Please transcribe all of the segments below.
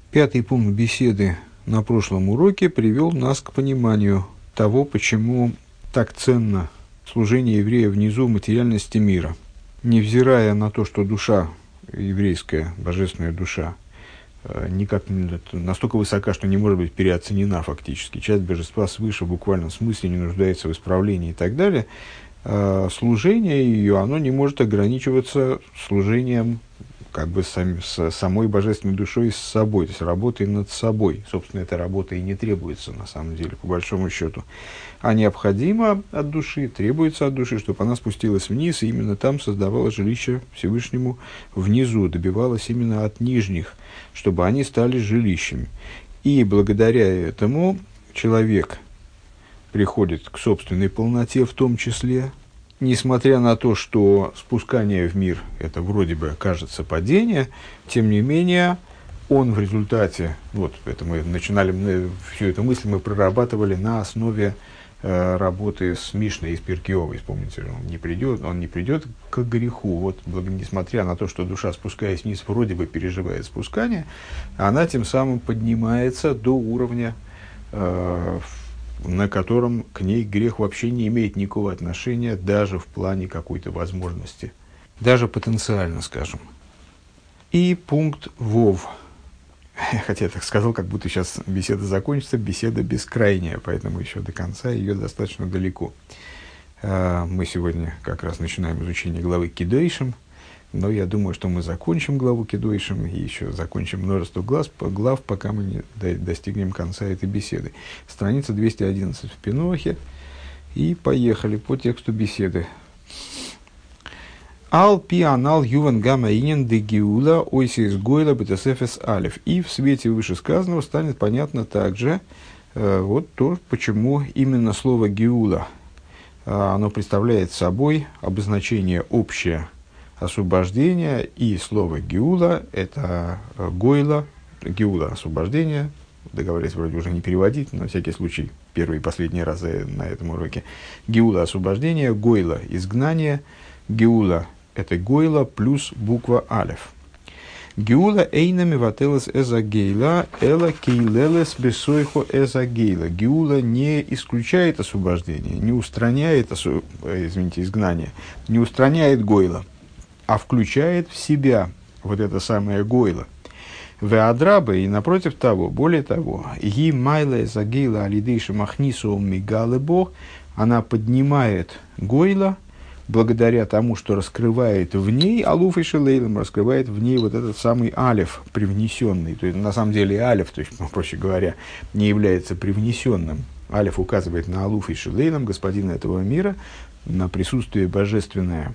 Пятый пункт беседы на прошлом уроке привел нас к пониманию того, почему так ценно служение еврея внизу материальности мира. Невзирая на то, что душа еврейская, божественная душа, никак настолько высока, что не может быть переоценена фактически. Часть божества свыше в буквальном смысле не нуждается в исправлении и так далее. Служение ее, оно не может ограничиваться служением с самой божественной душой с собой, то есть работой над собой. Собственно, эта работа и не требуется, на самом деле, по большому счету. А необходимо от души, требуется от души, чтобы она спустилась вниз, и именно там создавала жилище Всевышнему внизу, добивалась именно от нижних, чтобы они стали жилищами. И благодаря этому человек приходит к собственной полноте в том числе, несмотря на то, что спускание в мир, это вроде бы кажется падение, тем не менее, он в результате, вот это мы начинали, всю эту мысль мы прорабатывали на основе работы с Мишной из Пиркей Авот. Помните, он не придет к греху. Вот, несмотря на то, что душа, спускаясь вниз, вроде бы переживает спускание, она тем самым поднимается до уровня, на котором к ней грех вообще не имеет никакого отношения, даже в плане какой-то возможности. Даже потенциально, скажем. И пункт Вов. Хотя я так сказал, как будто сейчас беседа закончится, беседа бескрайняя, поэтому еще до конца ее достаточно далеко. Мы сегодня как раз начинаем изучение главы Кидойшим, но я думаю, что мы закончим главу Кидойшим и еще закончим множество глав, пока мы не достигнем конца этой беседы. Страница 211 в Пинохе. И поехали по тексту беседы. Ал пи анал юван гамма инин де гиула ойсис гойла бетесефес алев. И в свете вышесказанного станет понятно также вот то, почему именно слово гиула оно представляет собой обозначение общее освобождение, и слово геула – это гойла, геула – освобождение, договорились вроде уже не переводить, но на всякий случай первый и последний раз на этом уроке. Геула – освобождение, гойла – изгнание, геула – это гойла плюс буква алеф. Геула эйнами вателес эза гейла, эла кейлелес бесойхо эза гейла. Геула не исключает освобождение, не устраняет, изгнание, не устраняет гойла, а включает в себя вот это самое гойла. Веадраба, и напротив того, более того, ги майла загейла алидейши махнису мигале бог, она поднимает гойла благодаря тому, что раскрывает в ней алуф и шелейлем, раскрывает в ней вот этот самый алеф привнесенный. То есть, на самом деле, алеф, то есть, проще говоря, не является привнесенным. Алеф указывает на алуф и шелейлем, господина этого мира, на присутствие божественное,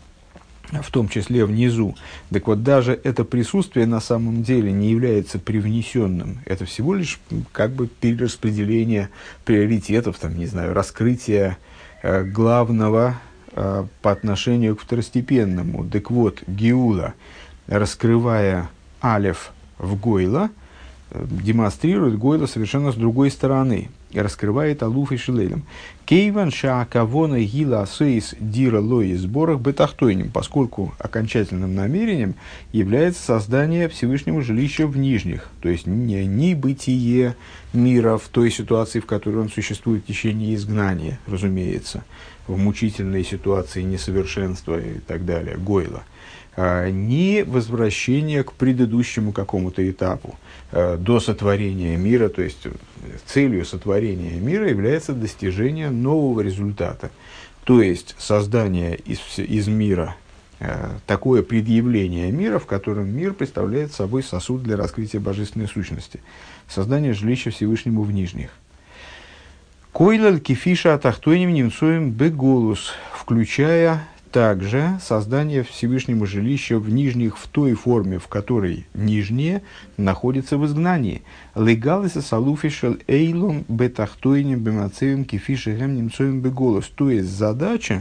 в том числе внизу. Так вот, даже это присутствие на самом деле не является привнесенным. Это всего лишь как бы перераспределение приоритетов, там, не знаю, раскрытие главного по отношению к второстепенному. Так вот, геула, раскрывая алеф в гойла, демонстрирует гойла совершенно с другой стороны и раскрывает алуф и шилелем. Кейван шаакавона гила асейс дира лои сборах бетахтойним, поскольку окончательным намерением является создание Всевышнего жилища в нижних, то есть не бытие мира в той ситуации, в которой он существует в течение изгнания, разумеется, в мучительной ситуации несовершенства и так далее, гойла, не возвращение к предыдущему какому-то этапу, до сотворения мира, то есть целью сотворения мира является достижение нового результата, то есть создание из мира, такое предъявление мира, в котором мир представляет собой сосуд для раскрытия божественной сущности, создание жилища Всевышнему в нижних. Койлаль кефиша атахтойним немцоем беголус, включая также создание Всевышнему жилища в нижних в той форме, в которой нижние находятся в изгнании. Легалиса салуфишел эйлом бетахтойним бемацеем кефиша гэм немцоем беголус. То есть задача,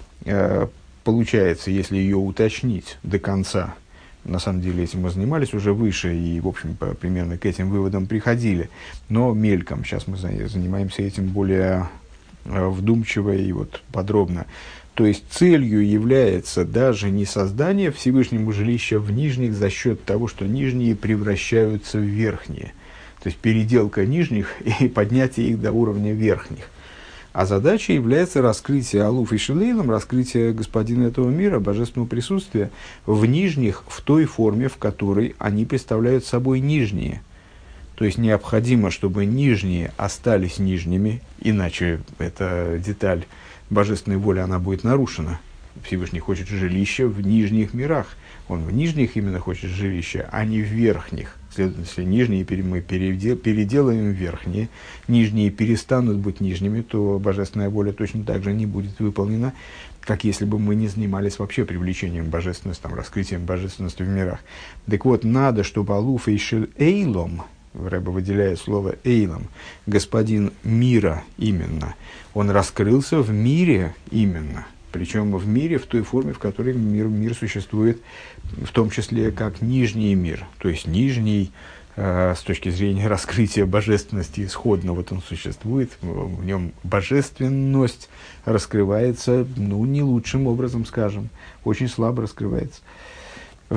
получается, если ее уточнить до конца, на самом деле этим мы занимались уже выше и, в общем, примерно к этим выводам приходили, но мельком. Сейчас мы занимаемся этим более вдумчиво и вот подробно. То есть целью является даже не создание Всевышнему жилища в нижних за счет того, что нижние превращаются в верхние. То есть переделка нижних и поднятие их до уровня верхних. А задачей является раскрытие Алуф и Шилейлом, раскрытие господина этого мира, божественного присутствия в нижних в той форме, в которой они представляют собой нижние. То есть необходимо, чтобы нижние остались нижними, иначе эта деталь божественной воли, она будет нарушена. Всевышний хочет жилища в нижних мирах. Он в нижних именно хочет жилища, а не в верхних. Следовательно, если нижние мы переделаем верхние, нижние перестанут быть нижними, то божественная воля точно так же не будет выполнена, как если бы мы не занимались вообще привлечением божественности, раскрытием божественности в мирах. Так вот, надо, чтобы Алуф Эйшель Эйлом, Рэбе выделяет слово «эйлом», господин мира именно, он раскрылся в мире именно, причем в мире в той форме, в которой мир существует, в том числе как нижний мир, то есть нижний, с точки зрения раскрытия божественности исходно, вот он существует, в нем божественность раскрывается, не лучшим образом, скажем, очень слабо раскрывается. И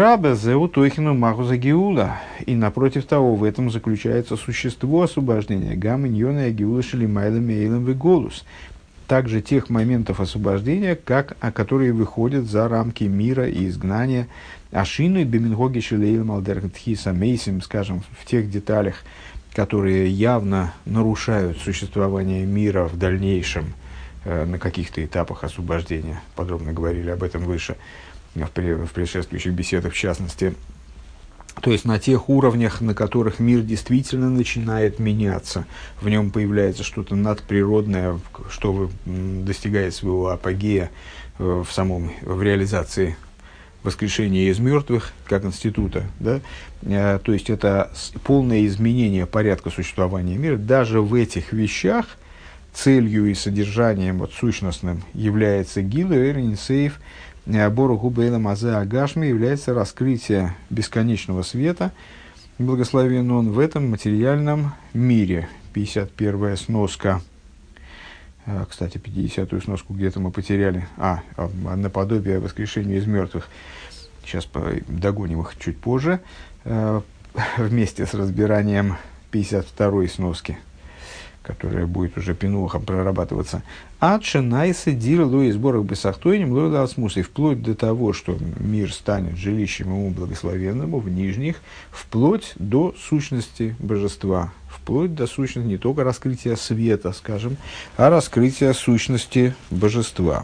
напротив того, в этом заключается существо освобождения. Также тех моментов освобождения, которые выходят за рамки мира и изгнания. Ашину бемингоги шелейлем алдергтхиса мейсим, скажем, в тех деталях, которые явно нарушают существование мира в дальнейшем, на каких-то этапах освобождения. Подробно говорили об этом выше. В предшествующих беседах в частности, то есть на тех уровнях, на которых мир действительно начинает меняться, в нем появляется что-то надприродное, что достигает своего апогея в реализации воскрешения из мертвых, как института, да? То есть это полное изменение порядка существования мира. Даже в этих вещах целью и содержанием сущностным является Гилу Эрин Сейф, Бору Губейла Мазе Агашми, является раскрытие бесконечного света, благословен он в этом материальном мире. 51-я сноска. Кстати, 50-ю сноску где-то мы потеряли. Наподобие воскрешения из мертвых. Сейчас догоним их чуть позже, вместе с разбиранием 52-й сноски, которая будет уже пинухом прорабатываться. Адше найсы дир луи сборах бесахтойним луи ласмусы, вплоть до того, что мир станет жилищем ему благословенному в нижних, вплоть до сущности божества, вплоть до сущности не только раскрытия света, скажем, а раскрытия сущности божества.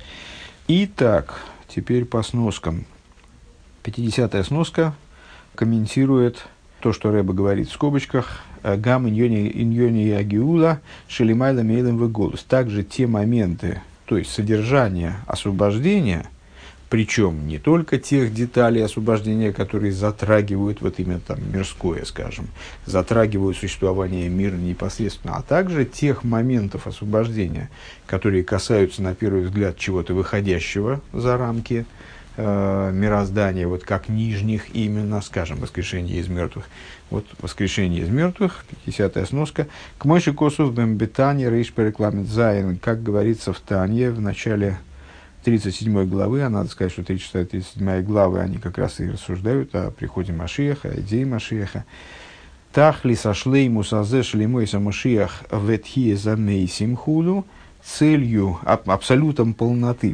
Итак, теперь по сноскам. 50-я сноска комментирует то, что Рэбе говорит в скобочках, «Гам иньони ягиула шелимайла мейлем веголус». Также те моменты, то есть содержание освобождения, причем не только тех деталей освобождения, которые затрагивают именно мирское, скажем, затрагивают существование мира непосредственно, а также тех моментов освобождения, которые касаются, на первый взгляд, чего-то выходящего за рамки мироздания, как нижних именно, скажем, воскрешение из мертвых. Воскрешение из мертвых, 50-я сноска. К мойши косов бэмбетане рейш перекламет зайн, как говорится в Тане в начале 37 главы, а надо сказать, что 36-37 главы, они как раз и рассуждают о приходе Машиаха, о идее Машиаха. Тахли сошлей мусазе шлемойса Машиах ветхие замейсим худу, целью, абсолютом полноты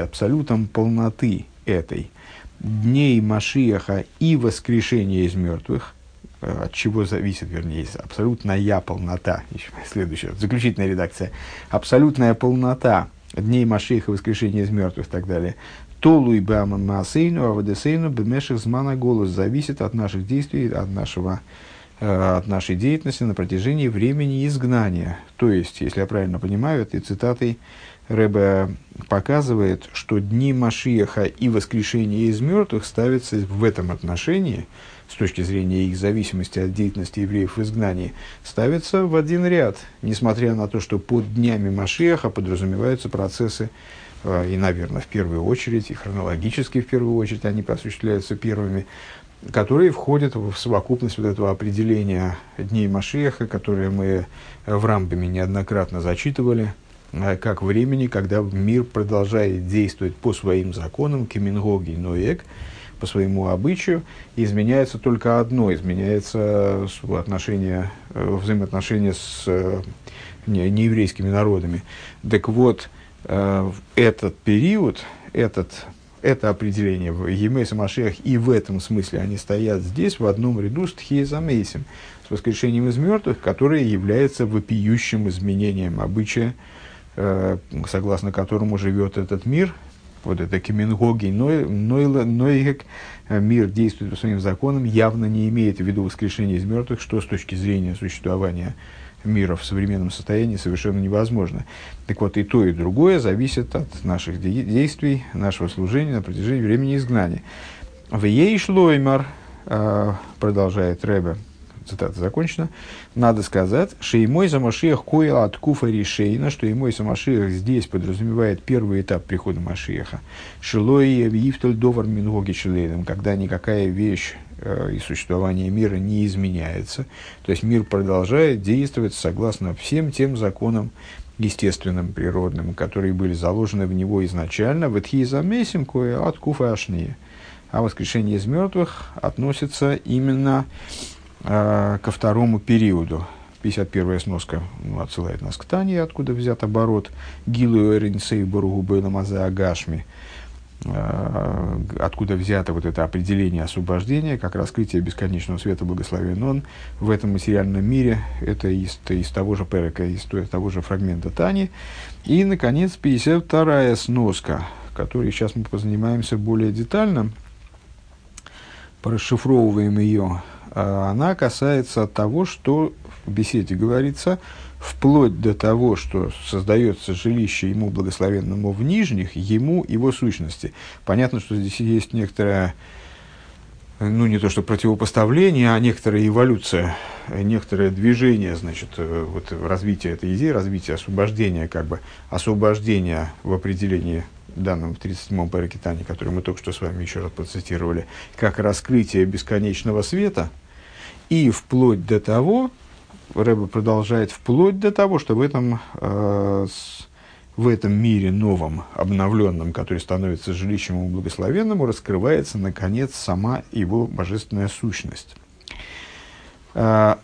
этой дней Машиаха и воскрешения из мертвых, от чего зависит, абсолютная полнота, еще следующая, заключительная редакция, абсолютная полнота дней Машиаха, воскрешения из мертвых и так далее. Толуй бама маасейну, авадесейну, бемеших змана голос, зависит от наших действий, от нашей деятельности на протяжении времени изгнания. То есть, если я правильно понимаю, этой цитатой Рэбе показывает, что дни Машиаха и воскрешение из мертвых ставятся в этом отношении, с точки зрения их зависимости от деятельности евреев в изгнании, ставятся в один ряд, несмотря на то, что под днями Машиаха подразумеваются процессы, и, наверное, в первую очередь, и хронологически в первую очередь они осуществляются первыми, которые входят в совокупность этого определения дней Машиаха, которые мы в Рамбаме неоднократно зачитывали, как времени, когда мир продолжает действовать по своим законам, кемингоги ноек, по своему обычаю, и изменяется только одно, изменяется взаимоотношения с нееврейскими народами. Так вот, этот период, это определение в Емейс Машиах, и в этом смысле они стоят здесь в одном ряду с Тхиес Амейсим, с воскрешением из мертвых, которое является вопиющим изменением обычая, согласно которому живет этот мир. Вот это кеменгоги ноегек, мир действует по своим законам, явно не имеет в виду воскрешение из мертвых, что с точки зрения существования мира в современном состоянии совершенно невозможно. Так вот, и то, и другое зависит от наших действий, нашего служения на протяжении времени изгнания. В ей шлоймар, продолжает Ребе, цитата закончена, надо сказать, что Имой Машиах коя от куфа решейна, что Имой Машиах здесь подразумевает первый этап прихода Машиаха. Шилой евтель довар мингоги шилейным, когда никакая вещь и существование мира не изменяется. То есть мир продолжает действовать согласно всем тем законам естественным, природным, которые были заложены в него изначально. В Этхизамесим коя от куфа ашния. А воскрешение из мертвых относится именно ко второму периоду. 51-я сноска отсылает нас к Тане, откуда взят оборот Гилу Эринсей Боругу Бейламазе Агашми, откуда взято вот это определение освобождения, как раскрытие бесконечного света, благословен он в этом материальном мире. Это из того же перека, из того же фрагмента Тани. И, наконец, 52-я сноска, которой сейчас мы позанимаемся более детально, порасшифровываем ее. Она касается того, что в беседе говорится, вплоть до того, что создается жилище ему благословенному в нижних, ему его сущности. Понятно, что здесь есть некоторое, не то что противопоставление, а некоторая эволюция, некоторое движение, значит, вот развитие этой идеи, развитие освобождения, освобождения в определении данном в 37-м параке Тани, который мы только что с вами еще раз процитировали, как раскрытие бесконечного света, и вплоть до того, Ребе продолжает, вплоть до того, что в этом мире новом, обновленном, который становится жилищем ему благословенному, раскрывается, наконец, сама его божественная сущность. Так,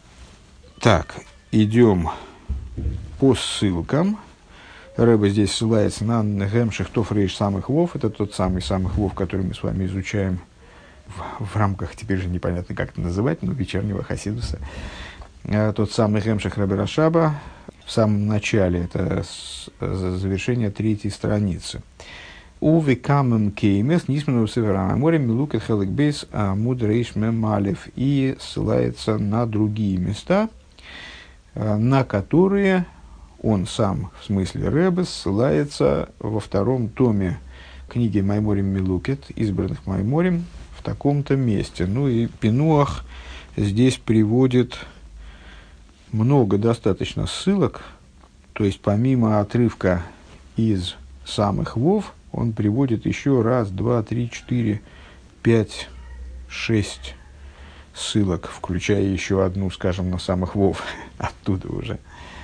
идем по ссылкам. Ребе здесь ссылается на Гемших Тофрейш самых вов. Это тот самый самых вов, который мы с вами изучаем в рамках, теперь же непонятно, как это называть, но вечернего Хасидуса. Тот самый Гемших Ребе Рашаба в самом начале, это завершение 3-й страницы. Уве камем кеймес, нисмену северам морем, милукет хеликбейс, мудрейш мемалев. И ссылается на другие места, на которые он сам, в смысле Ребе, ссылается во 2-м томе книги Майморим Милукет, избранных Майморим, в таком-то месте. Ну и Пинуах здесь приводит много достаточно ссылок, то есть помимо отрывка из самых вов, он приводит еще 1, 2, 3, 4, 5, 6 ссылок, включая еще одну, скажем, на самых вов, оттуда уже.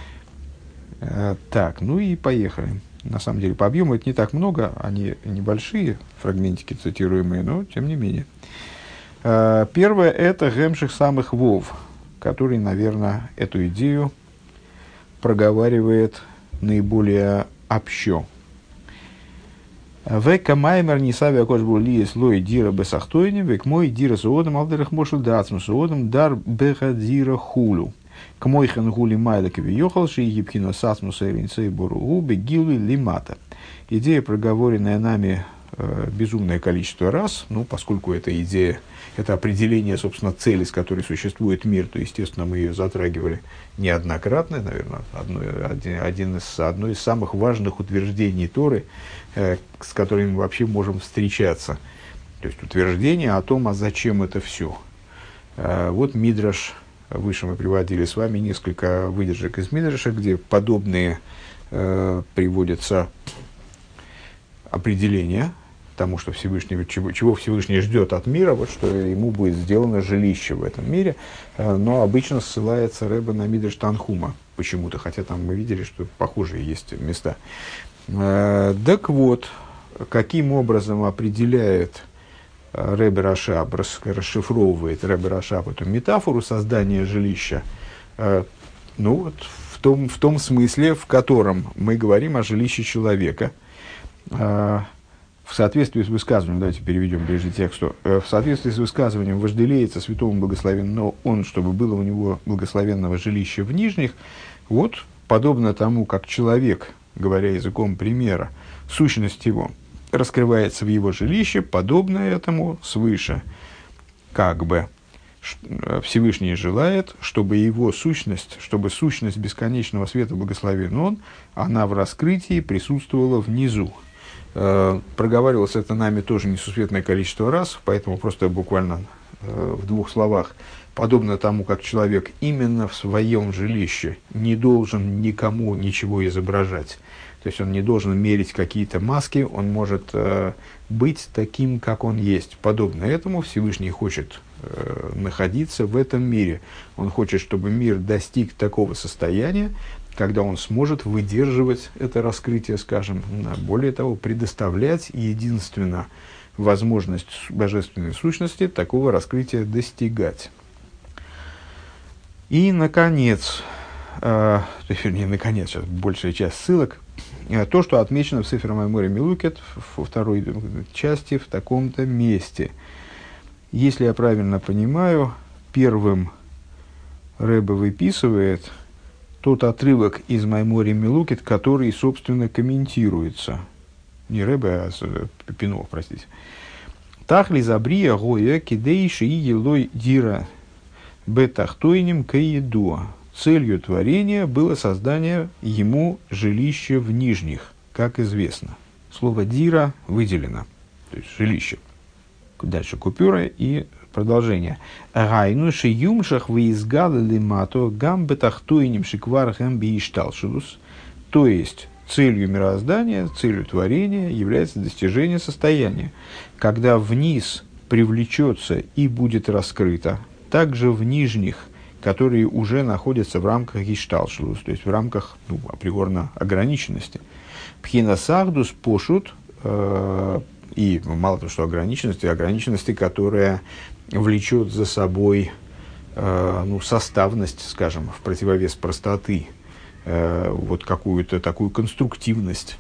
Так, ну и поехали. На самом деле, по объему это не так много, они небольшие фрагментики цитируемые, но тем не менее. Первое – это Гемших самых вов, который, наверное, эту идею проговаривает наиболее общо. Века маймер не сави акош был ли слой дира бесахтойни, век мой дира суодом алдерах мошел дацм суодом дар бехадзира хулу. К мой хангули майда кавиёхалши египкино сасму сэринцей боругу бегилы лимата. Идея, проговоренная нами безумное количество раз, поскольку эта идея, это определение, собственно, цели, с которой существует мир, то, естественно, мы ее затрагивали неоднократно, наверное, одно из самых важных утверждений Торы, с которыми мы вообще можем встречаться. То есть утверждение о том, а зачем это все. Вот Мидраш, выше мы приводили с вами несколько выдержек из Мидраша, где подобные приводятся определения тому, что Всевышний, чего Всевышний ждет от мира, вот что ему будет сделано жилище в этом мире, но обычно ссылается Ребе на Мидраш Танхума почему-то, хотя там мы видели, что похожие есть места. Так вот, каким образом определяет Ребе Рашаб, расшифровывает Ребе Рашаб эту метафору создания жилища? Ну вот в том смысле, в котором мы говорим о жилище человека, в соответствии с высказыванием, давайте переведем ближе тексту, в соответствии с высказыванием вожделеется святому благословенному он, чтобы было у него благословенного жилища в нижних, вот подобно тому, как человек, говоря языком примера, сущность его раскрывается в его жилище, подобно этому свыше, как бы Всевышний желает, чтобы его сущность, чтобы сущность бесконечного света, благословен он, она в раскрытии присутствовала внизу. Проговаривалось это нами тоже несусветное количество раз, поэтому просто буквально в двух словах. Подобно тому, как человек именно в своем жилище не должен никому ничего изображать. То есть он не должен мерить какие-то маски, он может быть таким, как он есть. Подобно этому Всевышний хочет находиться в этом мире. Он хочет, чтобы мир достиг такого состояния, когда он сможет выдерживать это раскрытие, скажем, более того, предоставлять единственно возможность божественной сущности такого раскрытия достигать. И, наконец, сейчас большая часть ссылок, то, что отмечено в Сефер Майморе Милукет, во второй части, в таком-то месте. Если я правильно понимаю, первым Ребе выписывает тот отрывок из Майморе Милукет, который, собственно, комментируется. Не Ребе, а Пинох, простите. Тахли забрия гоя кидейши и елой дира бетахтойним каедуа. Целью творения было создание ему жилища в нижних, как известно. Слово «дира» выделено, то есть жилище. Дальше купюра и продолжение. «Гайну шиюмшах выизгалы лимато гам бетахтойним шиквар гэм биишталшилус». То есть, целью мироздания, целью творения является достижение состояния, когда вниз привлечется и будет раскрыто, также в нижних, которые уже находятся в рамках гешталшилус, то есть в рамках априорно ограниченности. Пхинасахдус пошут, и мало того, что ограниченности, которая влечет за собой составность, скажем, в противовес простоты, вот какую-то такую конструктивность,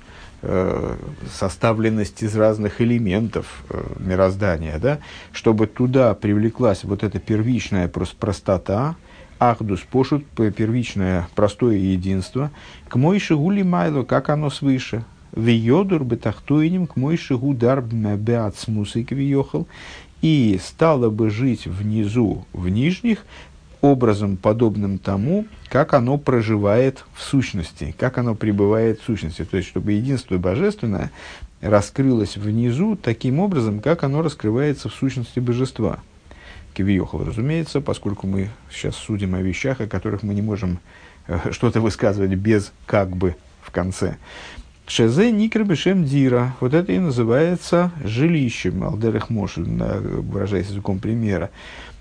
составленность из разных элементов мироздания, да, чтобы туда привлеклась вот эта первичная простота, ахдус пошут, первичное простое единство, к мойши гули майло, как оно свыше, виодур бетахтуиним, к мойши гудар беацмусой квиохал, и стало бы жить внизу, в нижних, образом, подобным тому, как оно проживает в сущности, как оно пребывает в сущности. То есть, чтобы единство божественное раскрылось внизу таким образом, как оно раскрывается в сущности божества. Кивиохал, разумеется, поскольку мы сейчас судим о вещах, о которых мы не можем что-то высказывать без «как бы» в конце. Шезе никр бешем дира. Вот это и называется жилищем. Алдерех Мошель, выражаясь языком примера.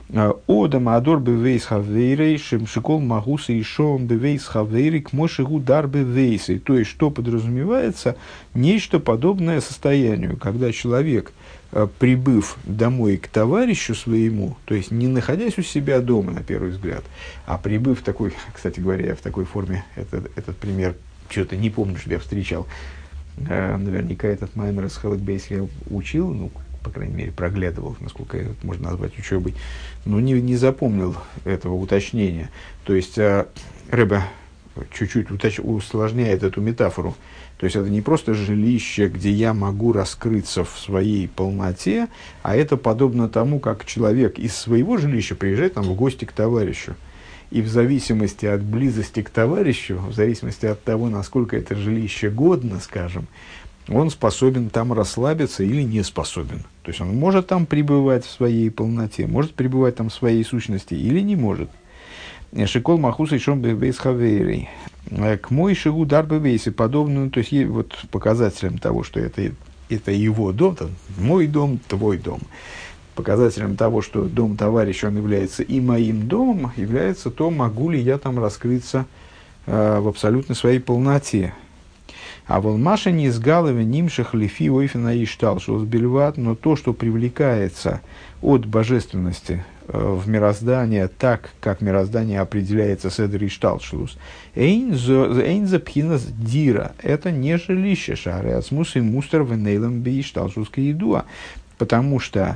Одам адор бевейс хавейрей, шемшикол магуса и шоом бевейс хавейрей, к мошигу дар бевейсей. То есть, что подразумевается? Нечто подобное состоянию, когда человек, прибыв домой к товарищу своему, то есть не находясь у себя дома, на первый взгляд, а прибыв в такой, кстати говоря, в такой форме, этот пример, что-то не помню, что я встречал, наверняка этот маймер из Халакбейс я учил, по крайней мере, проглядывал, насколько это можно назвать учебой, но не запомнил этого уточнения. То есть, Ребе чуть-чуть усложняет эту метафору. То есть, это не просто жилище, где я могу раскрыться в своей полноте, а это подобно тому, как человек из своего жилища приезжает в гости к товарищу. И в зависимости от близости к товарищу, в зависимости от того, насколько это жилище годно, скажем, он способен там расслабиться или не способен. То есть, он может там пребывать в своей полноте, может пребывать там в своей сущности или не может. Шикол махуса и шом бейс хавейрей. К мой шигу дар бейси подобно, то есть, вот показателем того, что это его дом, мой дом, твой дом. Показателем того, что дом товарища, он является и моим домом, является то, могу ли я там раскрыться в абсолютной своей полноте. А волмаша не с галами нимших лифи ойфена и шталшус бельват, но то, что привлекается от божественности в мироздание так, как мироздание определяется седер и шталшус, эйн за пхинас дира, это не жилище шары асмус и мустер венейлом би шталшуска едуа, потому что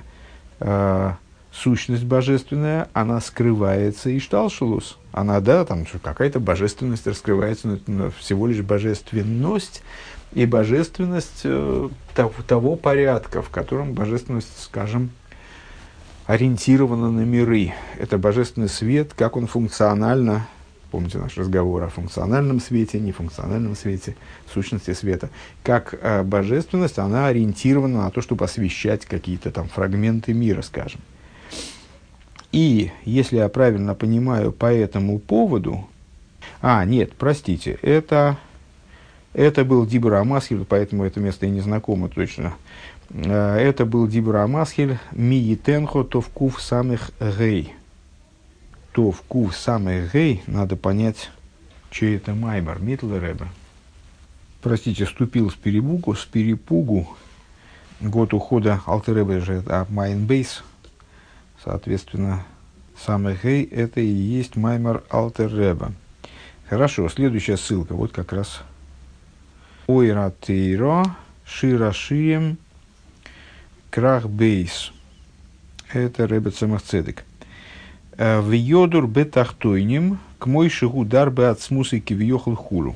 сущность божественная, она скрывается и шталшулус. Она, да, там какая-то божественность раскрывается, но всего лишь божественность и божественность того порядка, в котором божественность, скажем, ориентирована на миры. Это божественный свет, как он функционально, помните наш разговор о функциональном свете, нефункциональном свете, сущности света, как божественность, она ориентирована на то, чтобы освещать какие-то там фрагменты мира, скажем. И, если я правильно понимаю, по этому поводу... нет, простите, это был Дибур Амасхель, поэтому это место и не знакомо точно. Это был Дибур Амасхель «Миетенхо товкув самых гей». Товкув самых гей, надо понять, чей это маймер, Миттл Ребе. Простите, ступил с перепугу. Год ухода Алтер Ребе же Майнбейс. Соответственно, самый гей – это и есть маймер Алтер Ребе. Хорошо, следующая ссылка, вот как раз. Ойра Тейро Ширашием Крах Бейс. Это Ребе Цемах Цедек. В Йодур Бетахтойним к Мойши Гудар Беацмусы Кивьехал Хулу.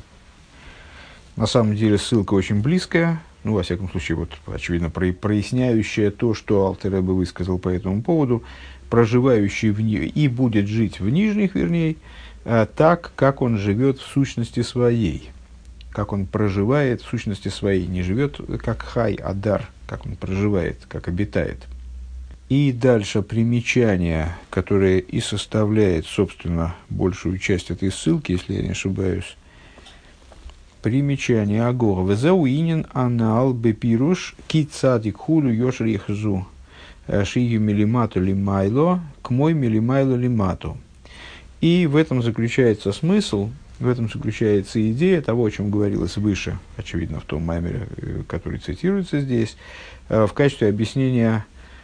На самом деле ссылка очень близкая. Ну, во всяком случае, вот, очевидно, проясняющая то, что Алтер Ребе высказал по этому поводу, проживающий и будет жить в нижних, вернее, так, как он живет в сущности своей, как он проживает в сущности своей, не живет как хай, адар, как он проживает, как обитает. И дальше примечание, которое и составляет, собственно, большую часть этой ссылки, если я не ошибаюсь. Примечание Агора. Везауинин анал бепируш кицадик хулю йошер ихзу шию милимату лимайло к мой милимайло лимату. И в этом заключается смысл, в этом заключается идея того, о чем говорилось выше, очевидно, в том маймере, который цитируется здесь, в качестве объяснения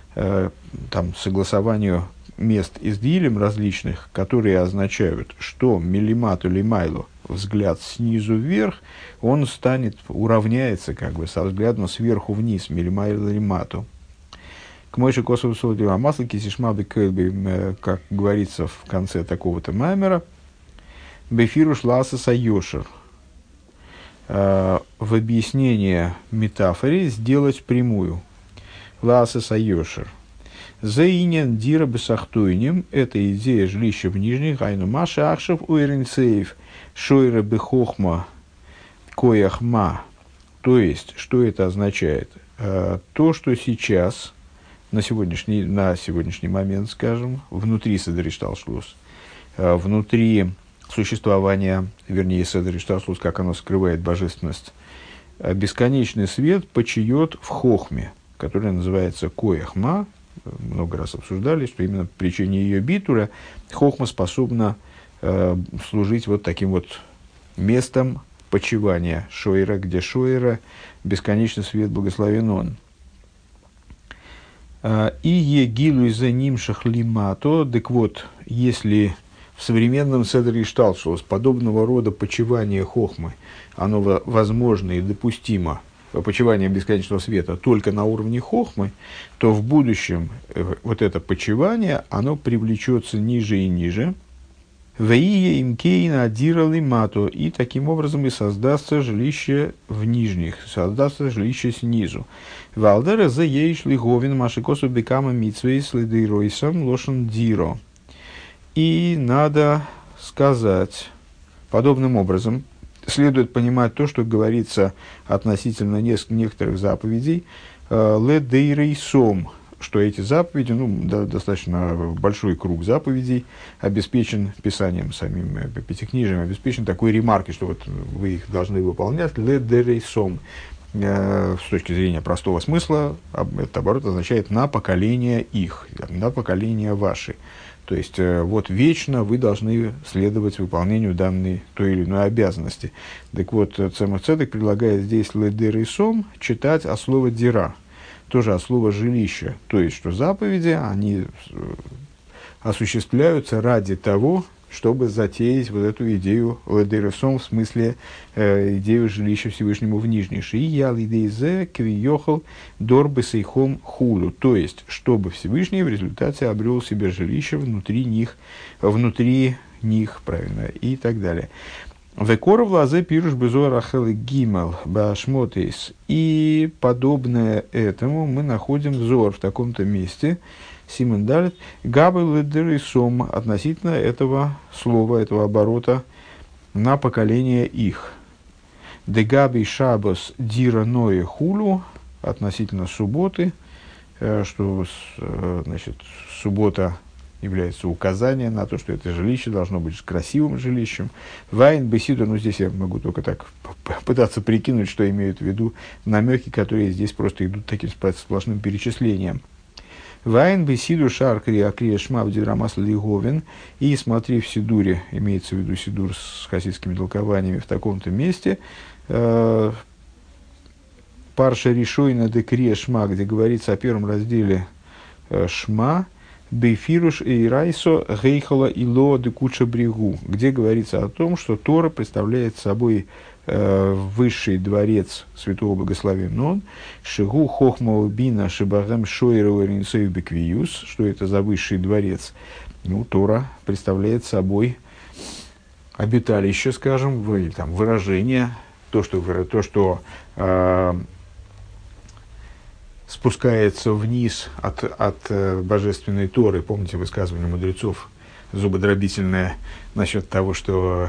согласованию мест из дилем различных, которые означают, что милимату лимайло, взгляд снизу вверх, он уравняется как бы со взглядом сверху вниз, милимайло лимату. К мойши косову солдию амасл кисишмаби кэлби, как говорится в конце такого-то маймера, бефируш ласаса йошер. В объяснение метафоре сделать прямую. Ласаса йошер. Заинен дира бесахтуйним, это идея жилища в нижних, айну маша ахшев уэринцеев, шойра бехохма кояхма. То есть, что это означает? То, что сейчас, на сегодняшний момент, скажем, внутри Седер Шталшлус, внутри существования, вернее, Седер Шталшлус, как оно скрывает божественность, бесконечный свет почиет в хохме, которая называется кояхма. Много раз обсуждали, что именно по причине ее битура хохма способна служить вот таким вот местом почивания шойра, где шойра, бесконечный свет, благословен он. И егилу из-за ним шахлимато, так вот, если в современном Седер Шталшус подобного рода почивание хохмы, оно возможно и допустимо, почивание бесконечного света только на уровне хохмы, то в будущем вот это почивание, оно привлечется ниже и ниже. Ваие имкейна адирали мато, и таким образом и создастся жилище в нижних, создастся жилище снизу. Валдера за ейш лиговин машикосу бекама митсвей следы ройсам лошен диро. И надо сказать, подобным образом следует понимать то, что говорится относительно некоторых заповедей, ледейрейсом, что эти заповеди, достаточно большой круг заповедей обеспечен Писанием, самим Пятикнижием, обеспечен такой ремаркой, что вот вы их должны выполнять, ледейрейсом. С точки зрения простого смысла, это, наоборот, означает на поколение их, на поколение ваши. То есть, вот вечно вы должны следовать выполнению данной той или иной обязанности. Так вот, Цемах Цедек предлагает здесь ледер и сом читать от слова дира, тоже от слова жилище. То есть, что заповеди, они осуществляются ради того, чтобы затеять вот эту идею ледер и сом, в смысле идею жилища Всевышнему в Нижней Шии, я лидейзе квиехал дорбы сейхом хулу. То есть, чтобы Всевышний в результате обрел себе жилище внутри них, правильно, и так далее. Векоров лазе пируш безор ахелы гимал башмотейс. И подобное этому мы находим взор в таком-то месте, Симон Далит, Габел ледер и сом, относительно этого слова, этого оборота на поколение их. Дегаби шабас дира ное хулу, относительно субботы, что значит, суббота является указанием на то, что это жилище должно быть красивым жилищем. Вайн бесиду, ну здесь я могу только так пытаться прикинуть, что имеют в виду намеки, которые здесь просто идут таким сплошным перечислением. Вайн бесиду шар крия шма в дидрамас лиговин. И смотри в сидуре, имеется в виду сидур с хасидскими толкованиями в таком-то месте, парша решойна де крия шма, где говорится о первом разделе шма, бейфируш и райсо гейхала ило де куча брегу, где говорится о том, что Тора представляет собой высший дворец святого благословенного, шигу хохма бина шибагам шойру ринсей беквиюс, что это за высший дворец. Ну, Тора представляет собой обиталище, скажем, или там выражение, то, что спускается вниз от божественной Торы. Помните высказывание мудрецов зубодробительное насчет того, что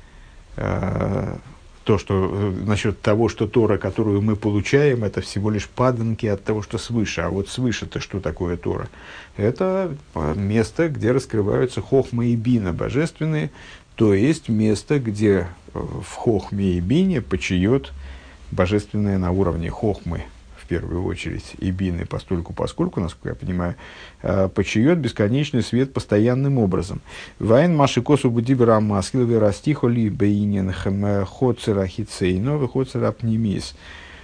насчет того, что Тора, которую мы получаем, это всего лишь паданки от того, что свыше. А вот свыше-то что такое Тора? Это место, где раскрываются хохма и бина божественные, то есть место, где в хохме и бине почиет божественное на уровне хохмы, в первую очередь, и бины, поскольку, насколько я понимаю, почиет бесконечный свет постоянным образом. Вайн машикосу будибера маскил верастихо ли бейнен хоцера хицейно выходцера пнемис.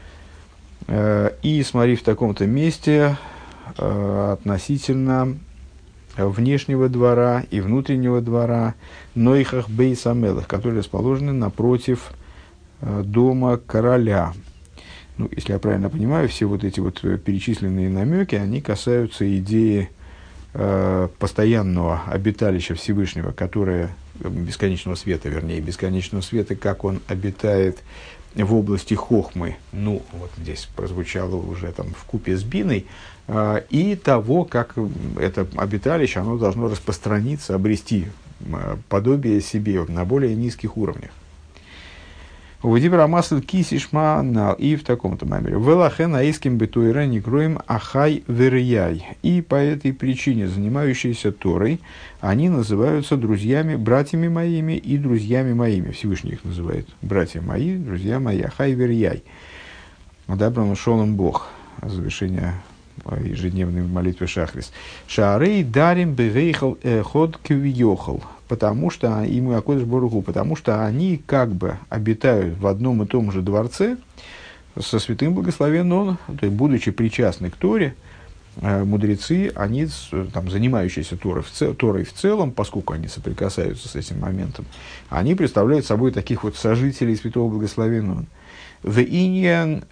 И смотри в таком-то месте относительно внешнего двора и внутреннего двора Нойхах Бейсамелах, которые расположены напротив дома короля. Ну, если я правильно понимаю, все вот эти вот перечисленные намеки, они касаются идеи постоянного обиталища Всевышнего, которое, бесконечного света, как он обитает в области хохмы, ну, вот здесь прозвучало уже там вкупе с биной, и того, как это обиталище, оно должно распространиться, обрести подобие себе на более низких уровнях. Владимир Амасл Кисишма нал и в таком-то маймере. Велахен аиским бетуэра некроем ахай веряй. И по этой причине занимающиеся Торой, они называются друзьями, братьями моими и друзьями моими. Всевышний их называет братья мои, друзья мои, ахай веряй. Добрым шолом Бог. Завершение ежедневной молитвы Шахрис. Шаарей дарим бевейхал ход квиехал. Потому что ему Акодыш Барух, потому что они как бы обитают в одном и том же дворце со святым благословенным он, то есть, будучи причастны к Торе, мудрецы, они, там, занимающиеся Торой в целом, поскольку они соприкасаются с этим моментом, они представляют собой таких вот сожителей святого благословенного. В иньян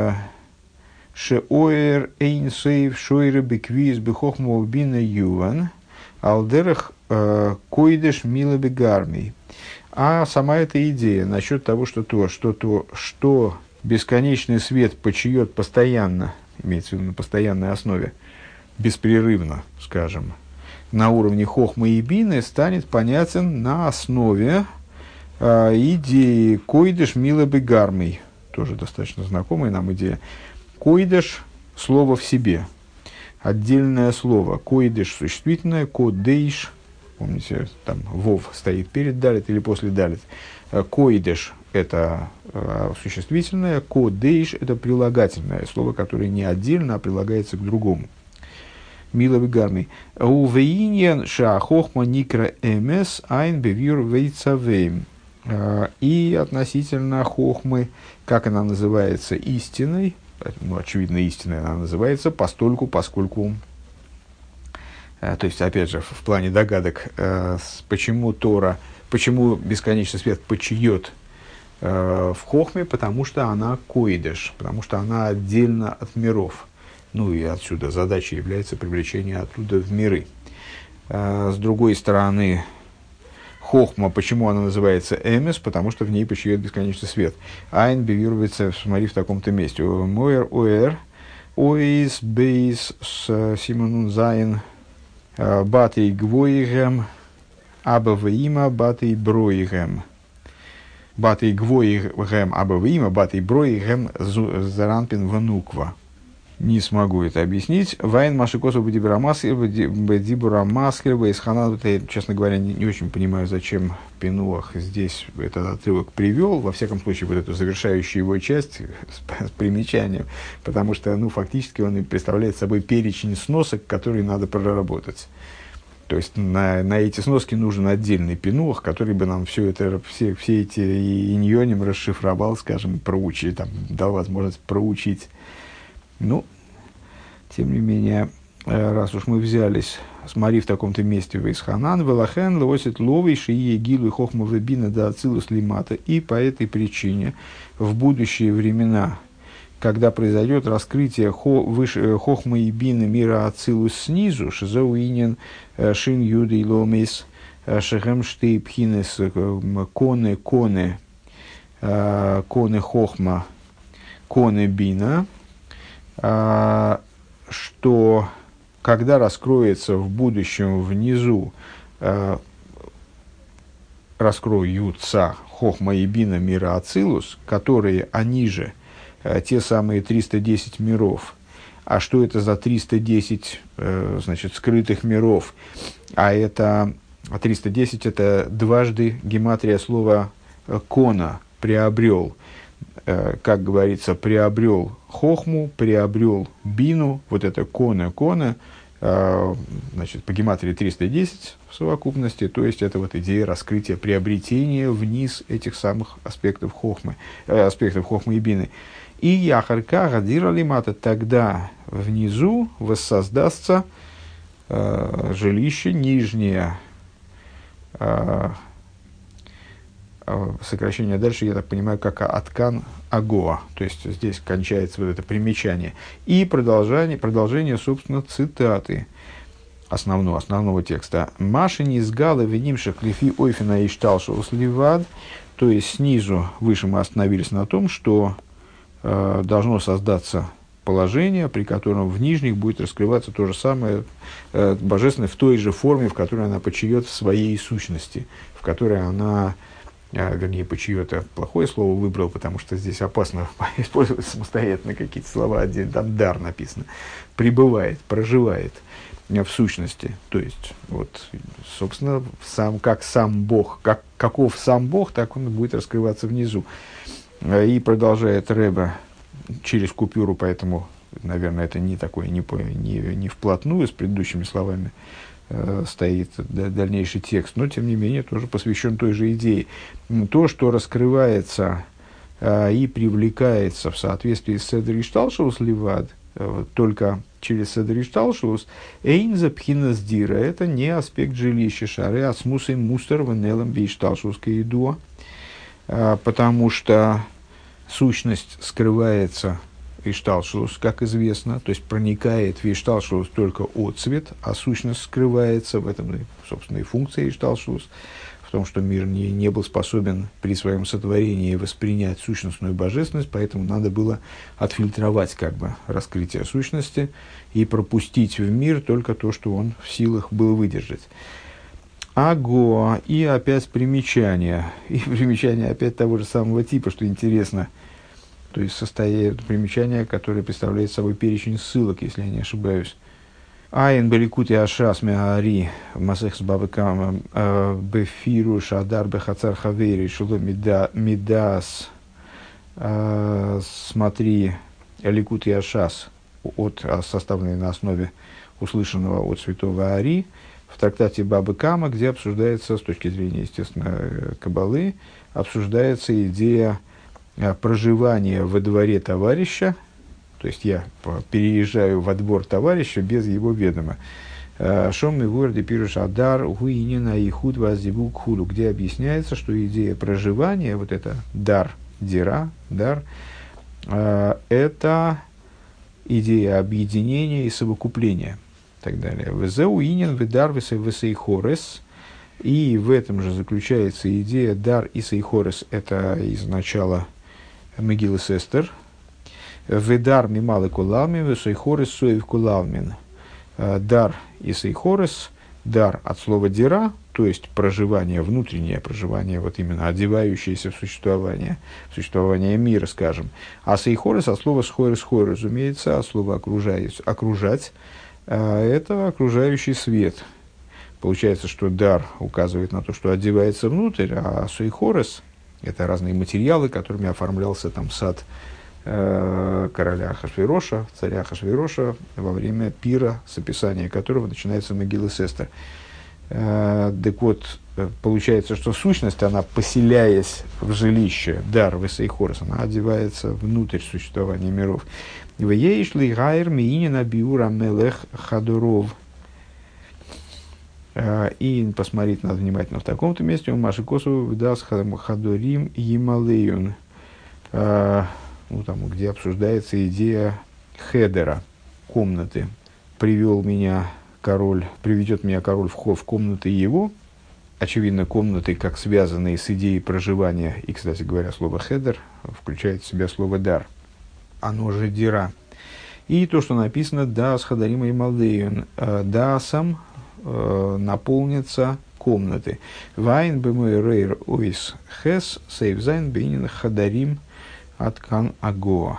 шеоэр эйнсейв шойры беквиз бехохмов бина юван алдерах койдеш мила бегармий. А сама эта идея насчет того, что бесконечный свет почиет постоянно, имеется в виду на постоянной основе, беспрерывно, скажем, на уровне хохмы и бины, станет понятен на основе идеи койдеш мила бегармий. Тоже достаточно знакомая нам идея. Койдеш – слово в себе. Отдельное слово. Койдеш – существительное, кодейш, помните, там вов стоит перед далит или после далит. Койдеш – это существительное, кодейш – это прилагательное слово, которое не отдельно, а прилагается к другому. Миловый гарми. Увеиньян шахохма никра эмес айн бевюр вейцавейм. И относительно хохмы, как она называется истиной, ну, очевидно, истиной она называется постольку, поскольку, то есть, опять же, в плане догадок, почему Тора, почему бесконечный свет почиет в хохме, потому что она коидеш, потому что она отдельно от миров. Ну и отсюда задача является привлечение оттуда в миры. С другой стороны, хохма, почему она называется эмес? Потому что в ней почиет бесконечный свет. Айн бевирвится, смотри, в таком-то месте. Моэр оэр, оис бейс с симонун зайн, батей гвоигем, абаваима батей броигем. Батей гвоигем, абаваима батей броигем, заранпин вануква. Не смогу это объяснить. Вайн машикосу бдибура маскер, бейсханан. Честно говоря, не очень понимаю, зачем Пинуах здесь этот отрывок привел. Во всяком случае, вот эту завершающую его часть с примечанием. Потому что, ну, фактически он и представляет собой перечень сносок, которые надо проработать. То есть на эти сноски нужен отдельный Пинуах, который бы нам все эти иньоним расшифровал, скажем, проучить, там, дал возможность проучить. Ну, тем не менее, раз уж мы взялись, смотри, в таком-то месте Вейсханан, Велахен, Лосит Ловый, Шие, Гилу и Хохма Вебина, да Ацилус Лимата. И по этой причине в будущие времена, когда произойдет раскрытие Хохма и Бины мира Ацилус снизу, Шизоуинен, Шин Юда и Ломис, Шехем Штей Пхинес, Коне Хохма, Коне Бина, что когда раскроется в будущем внизу, раскроются Хохма и Бина мира Ацилус, которые они же те самые 310 миров. А что это за 310, значит, скрытых миров? А это 310 это дважды гематрия слова «кона», «приобрел». Как говорится, приобрел хохму, приобрел бину, вот это кона, значит, по гематрии 310 в совокупности, то есть это вот идея раскрытия, приобретения вниз этих самых аспектов хохмы и бины. И яхарка гадира лимата, тогда внизу воссоздастся жилище нижнее, сокращение дальше, я так понимаю, как Аткан Агоа. То есть здесь кончается вот это примечание. И продолжение, собственно, цитаты основного текста. «Маши низгала венимших клифи ойфина и шталшус ливад». То есть снизу, выше мы остановились на том, что должно создаться положение, при котором в нижних будет раскрываться то же самое божественное в той же форме, в которой она почиет в своей сущности, в которой она... вернее, почье-то плохое слово выбрал, потому что здесь опасно использовать самостоятельно какие-то слова, отдельно, там дар написано, пребывает, проживает в сущности. То есть, вот, собственно, как сам Бог, каков сам Бог, так он будет раскрываться внизу. И продолжает Ребе через купюру, поэтому, наверное, это не такое, не вплотную с предыдущими словами стоит дальнейший текст, но, тем не менее, тоже посвящен той же идее. То, что раскрывается и привлекается в соответствии с Седер Ишталшус Ливад, только через Седер Ишталшус, Эйнза Пхинас Дира, это не аспект жилища, шары асмусой мустер венелом бишталшус каидуа, потому что сущность скрывается Ишталшус, как известно, то есть проникает в Ишталшус только отцвет, а сущность скрывается, в этом, собственно, и функция Ишталшус, в том, что мир не был способен при своем сотворении воспринять сущностную божественность, поэтому надо было отфильтровать как бы раскрытие сущности и пропустить в мир только то, что он в силах был выдержать. Аго, и опять примечание опять того же самого типа, что интересно. То есть примечание, которое представляет собой перечень ссылок, если я не ошибаюсь. Айн беликути ашас меари масехс бабекам бефиру шадар бехацар хавери шуло мидас. Смотри, ликути ашас, составленный на основе услышанного от святого Ари в трактате Бабы Кама, где обсуждается, с точки зрения, естественно, Каббалы, обсуждается идея проживания во дворе товарища, то есть я переезжаю во двор товарища без его ведома. Шом и ворды пируш адар гуинина и худ вазиву кхулу, где объясняется, что идея проживания, вот это дар, дира, дар, это идея объединения и совокупления, и так далее. Везеу инин ведар весейхорес, и в этом же заключается идея дар и сейхорес, это из начала Мегилас Эстер. Ведар мималы кулалмин, весейхорес соев кулалмин. Дар и сейхорес, дар от слова дира, то есть проживание, внутреннее проживание, вот именно одевающееся в существование мира, скажем. А сейхорес от слова схорес, разумеется, от слова окружать, это окружающий свет. Получается, что дар указывает на то, что одевается внутрь, а сейхорес – это разные материалы, которыми оформлялся там сад короля Ахашвироша, царя Ахашвироша, во время пира, с описания которого начинается Мегилас Эстер. Так вот, получается, что сущность, она, поселяясь в жилище, дар весейхорес, она одевается внутрь существования миров. «Веешли гайр миинина биура мелех хадуров». И посмотреть надо внимательно в таком-то месте. «У Маши Косову выдаст хадурим Ямалеюн». Ну, там, где обсуждается идея хедера, комнаты. Приведет меня король в комнаты его. Очевидно, комнаты, как связанные с идеей проживания. И, кстати говоря, слово хедер включает в себя слово дар. Оно же дира. И то, что написано «дас хадарима и малдеюн». «Дасом» наполнятся комнаты. «Вайн бэмэй рейр уис хэс сейвзайн бэйнин хадарим». Аткан Аго.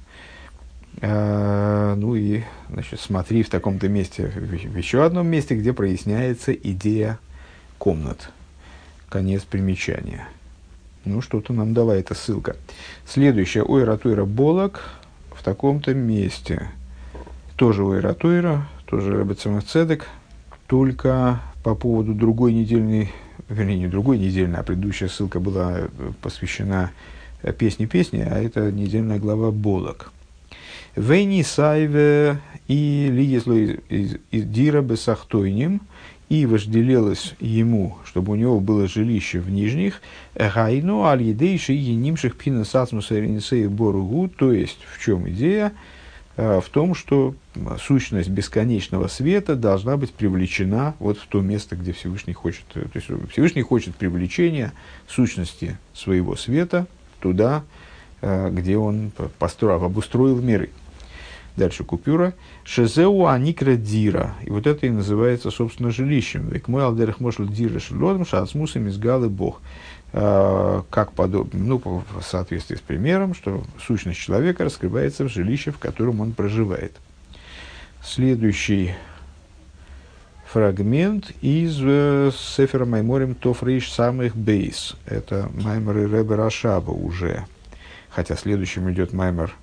Ну и, значит, смотри в таком-то месте, в еще одном месте, где проясняется идея комнат. Конец примечания. Ну, что-то нам дала эта ссылка. Следующее. Ойра Тойра Болок в таком-то месте. Тоже Ойра Тойра, тоже Ребе Цемах Цедек, только по поводу другой недельной, вернее, не другой недельной, а предыдущая ссылка была посвящена песни, а это недельная глава Болок. Вейни сайве и лигесло из дира бесахтойним, и вожделелось ему, чтобы у него было жилище в нижних, гайну аль-едейши енимших пина сацмуса ренесеи боругу, то есть в чем идея? В том, что сущность бесконечного света должна быть привлечена вот в то место, где Всевышний хочет, то есть Всевышний хочет привлечения сущности своего света туда, где он обустроил миры. Дальше купюра. Шезеу аникра дира. И вот это и называется, собственно, жилищем. Векмой алдерах мошл дира шелодом шаацмусами сгалы бог. Как подобно, в соответствии с примером, что сущность человека раскрывается в жилище, в котором он проживает. Следующий фрагмент из Сефера Майморим Тофрейш самых бейс. Это Майморы Ребе Рашаба уже. Хотя следующим идет Маймор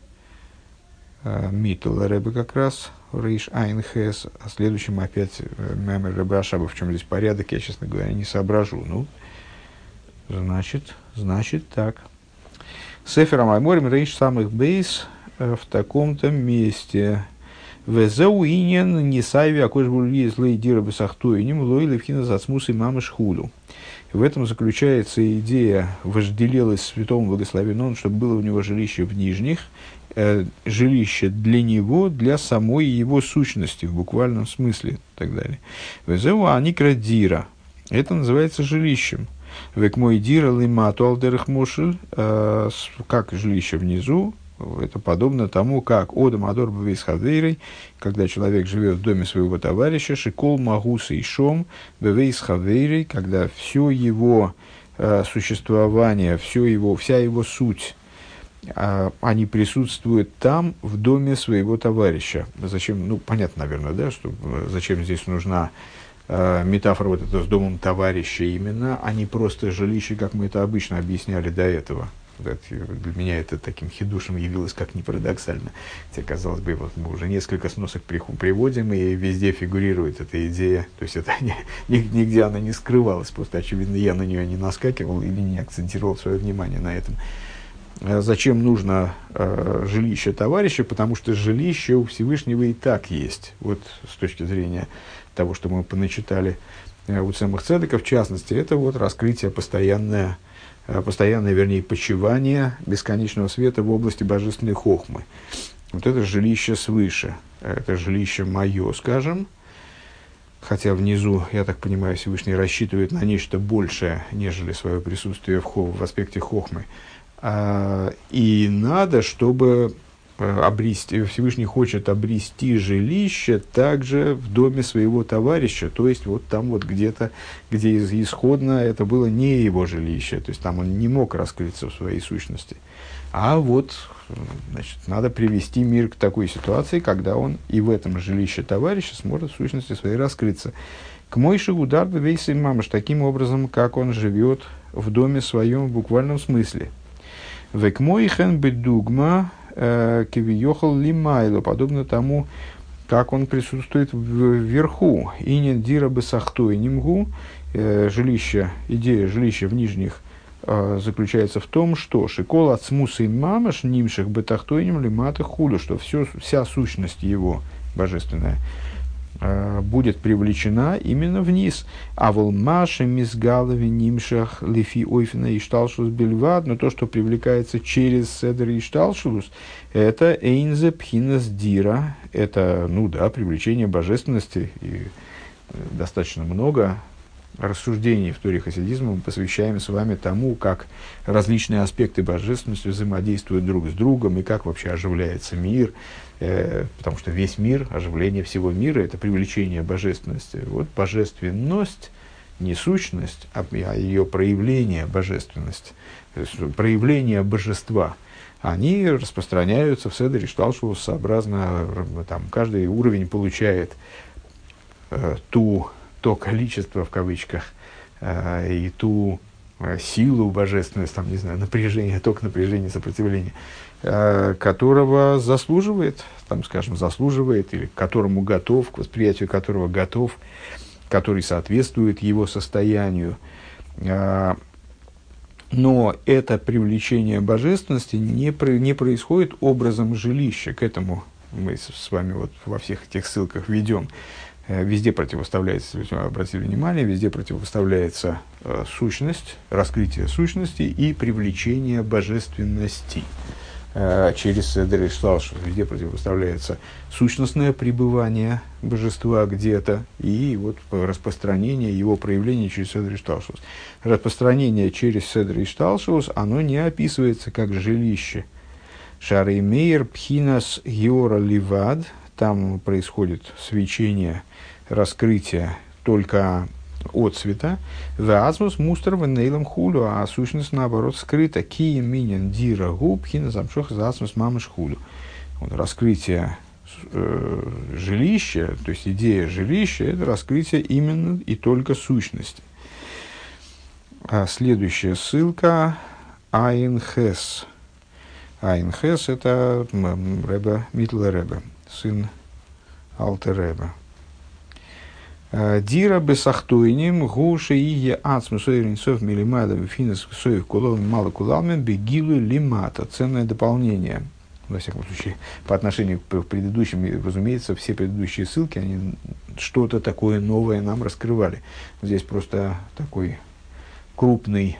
Митл Ребе как раз, Рейш Айнхес, а следующим опять Маймор Ребе Рашаба. В чем здесь порядок, я, честно говоря, не соображу. Ну, значит так. Сефера Майморим Рейш самых бейс в таком-то месте. Везеу иньян нисайви акошбульги злей дира бесахтуиним лой левхина зацмус и мамыш худу. В этом заключается идея вожделелось святому благословен он, чтобы было у него жилище в нижних, жилище для него, для самой его сущности, в буквальном смысле, и так далее. Везеу аникра дира. Это называется жилищем. Век мой дира лимату алдерах мошель, как жилище внизу. Это подобно тому, как Одам Адор Бавейс Хавейрой, когда человек живет в доме своего товарища, Шикол Магуса и Шом Бавейс Хавейрой, когда все его существование, вся его суть, они присутствуют там, в доме своего товарища. Зачем? Понятно, наверное, да, что зачем здесь нужна метафора вот это с домом товарища именно, а не просто жилище, как мы это обычно объясняли до этого. Для меня это таким хидушем явилось как ни парадоксально. Хотя, казалось бы, вот мы уже несколько сносок приводим, и везде фигурирует эта идея. То есть это нигде она не скрывалась. Просто, очевидно, я на нее не наскакивал или не акцентировал свое внимание на этом. Зачем нужно жилище товарища? Потому что жилище у Всевышнего и так есть. Вот с точки зрения того, что мы поначитали у Цемах Цедека, в частности, это вот раскрытие постоянное, вернее, почивание бесконечного света в области божественной хохмы. Вот это жилище свыше, это жилище мое, скажем, хотя внизу, я так понимаю, Всевышний рассчитывает на нечто большее, нежели свое присутствие в аспекте хохмы. И надо, чтобы Всевышний хочет обрести жилище также в доме своего товарища, то есть вот там вот где-то, где исходно это было не его жилище, то есть там он не мог раскрыться в своей сущности. А вот, значит, надо привести мир к такой ситуации, когда он и в этом жилище товарища сможет в сущности своей раскрыться. К Мойше удар весь мамаш таким образом, как он живет в доме своем в буквальном смысле. Век мойхен бедугма кивиохал лимайло, подобно тому, как он присутствует вверху. И не дира бесахтой нимгу, идея жилища в нижних заключается в том, что шикол от смуса и мамаш нимших бетахтойним лиматы хулю, что вся сущность его божественная будет привлечена именно вниз. А волмаши мизгалови нимшах лифи ойфина и шталшус бельвад, но то, что привлекается через седер и шталшус, это эйнзе пхинас дира, это, привлечение божественности, и достаточно много рассуждений в Торе хасидизма мы посвящаем с вами тому, как различные аспекты божественности взаимодействуют друг с другом, и как вообще оживляется мир, потому что весь мир, оживление всего мира – это привлечение божественности. Вот божественность, не сущность, а ее проявление божественности, то есть проявление божества, они распространяются в седере шталшус сообразно, там, каждый уровень получает то количество, в кавычках, и ту силу божественности, там, не знаю, напряжение, ток напряжения, сопротивления, которого заслуживает, или к которому готов, к восприятию которого готов, который соответствует его состоянию. Но это привлечение божественности не происходит образом жилища. К этому мы с вами вот во всех этих ссылках ведем. Везде противоставляется, обратите внимание, везде противоставляется сущность, раскрытие сущности и привлечение божественности через седер и шталшус. Везде противоставляется сущностное пребывание божества где-то и вот распространение, его проявление через седер и шталшус. Распространение через седер и шталшус, оно не описывается как жилище. Шарей мейер пхинас геора ливад, там происходит свечение, раскрытие только от цвета. Веазмус мустер венейлом хулю, а сущность наоборот скрыта. Ки минен дира губхина замшох заасмус мамыш хулю. Вот раскрытие жилища, то есть идея жилища, это раскрытие именно и только сущности. А следующая ссылка Айнхес. Айнхес это Ребе Митлер Ребе, сын Алтер Ребе. Дира бесахтойним гуши ие ацмусойринцов милимайда вифинес соев куловым малокулалмен бегилу лимата. Ценное дополнение. Во всяком случае, по отношению к предыдущим, разумеется, все предыдущие ссылки, они что-то такое новое нам раскрывали. Здесь просто такой крупный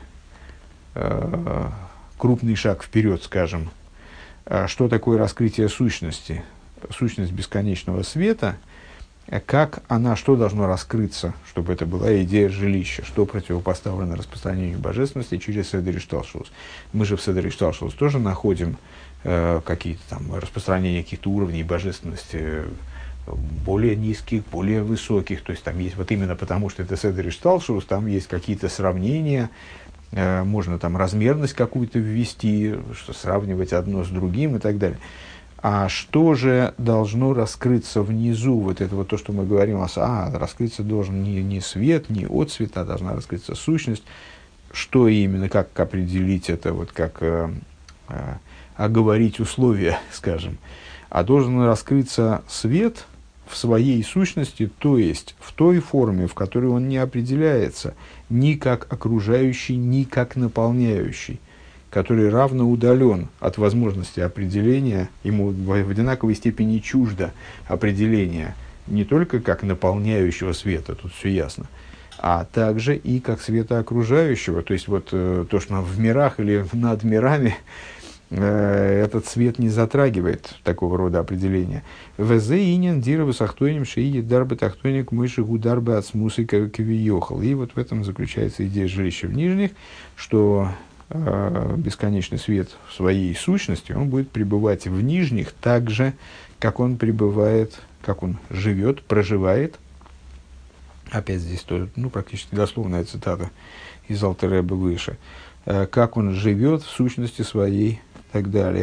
шаг вперед, скажем. Что такое раскрытие сущности? Сущность бесконечного света, как она, что должно раскрыться, чтобы это была идея жилища, что противопоставлено распространению божественности через седер и шталшус. Мы же в седер и шталшус тоже находим какие-то там распространения каких-то уровней божественности, более низких, более высоких. То есть там есть, вот именно потому, что это седер и шталшус, там есть какие-то сравнения, можно там размерность какую-то ввести, что сравнивать одно с другим и так далее. А что же должно раскрыться внизу? Вот это вот то, что мы говорим, раскрыться должен не свет, не отцвет, а должна раскрыться сущность. что именно, как определить это, вот как оговорить условия, скажем, а должен раскрыться свет в своей сущности, то есть в той форме, в которой он не определяется ни как окружающий, ни как наполняющий, который равно удален от возможности определения, ему в одинаковой степени чуждо определения не только как наполняющего света, тут все ясно, а также и как света окружающего, то есть вот то, что в мирах или над мирами этот свет не затрагивает такого рода определения. «Везе инин дирабы сахтоним шии дарбы тахтоник мыши гударбы от смусы кавиехал». И вот в этом заключается идея жилища в нижних, что бесконечный свет в своей сущности, он будет пребывать в нижних так же, как он пребывает, как он живет, проживает. Опять здесь тоже, практически дословная цитата из Алтер Ребе выше. Как он живет в сущности своей, и так далее.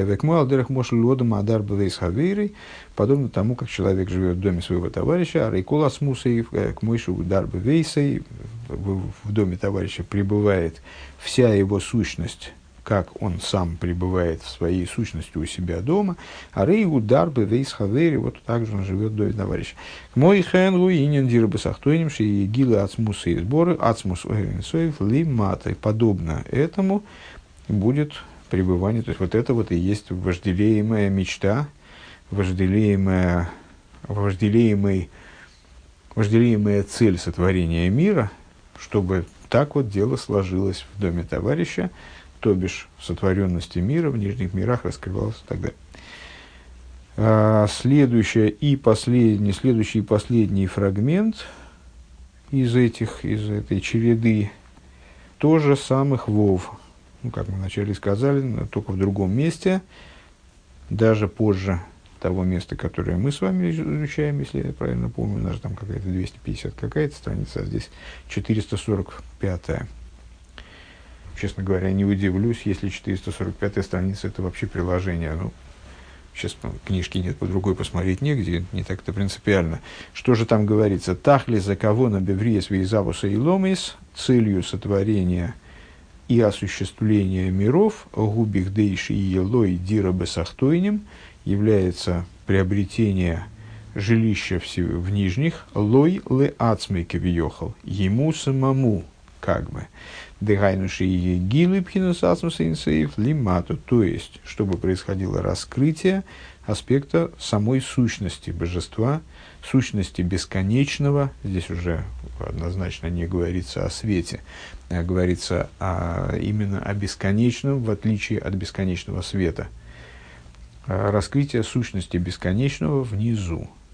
Подобно тому, как человек живет в доме своего товарища, а рейкола смусей к мойшу дарбы вейсей, в доме товарища пребывает вся его сущность, как он сам пребывает в своей сущности у себя дома, а рейгу дарбы вейс хавери, вот так же он живет в доме товарища. Мой хэнгу инин дирбы сахтойним ши гилы ацмусы и сборы ацмус ойнсоев лиматой. Подобно этому будет пребывание, то есть вот это вот и есть вожделеемая мечта, вожделеемая цель сотворения мира, чтобы так вот дело сложилось в доме товарища, то бишь сотворенности мира в нижних мирах раскрывалось и так далее. Следующий и последний фрагмент из этой череды тоже самых вов. Как мы вначале сказали, но только в другом месте, даже позже того места, которое мы с вами изучаем, если я правильно помню, у нас там какая-то 250 какая-то страница, а здесь 445-я. Честно говоря, не удивлюсь, если 445-я страница это вообще приложение. Сейчас книжки нет, по другой посмотреть негде, не так-то принципиально. Что же там говорится? «Тахли за кого на бевриес вейзавуса и ломис», целью сотворения и осуществления миров, губих дейши и елой дира бесахтойним, является приобретение жилища в нижних, лой ле ацмей кавиехал, ему самому, как бы, дыхайнуши и гилы пхинус ацмуса инсеев лимату, то есть, чтобы происходило раскрытие аспекта самой сущности божества, сущности бесконечного. Здесь уже однозначно не говорится о свете, а говорится именно о бесконечном, в отличие от бесконечного света. Раскрытие сущности бесконечного внизу.